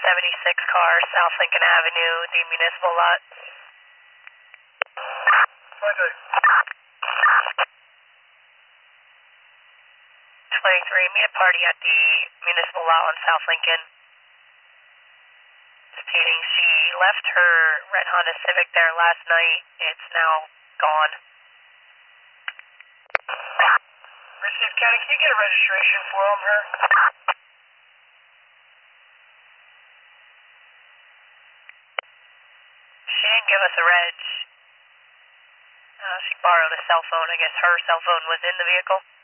76 car, South Lincoln Avenue, the municipal lot. Okay. 23, meet a party at the municipal lot on South Lincoln. Stating she left her red Honda Civic there last night. It's now gone. Received County, can you get a registration from her? She didn't give us a reg. She borrowed a cell phone. I guess her cell phone was in the vehicle.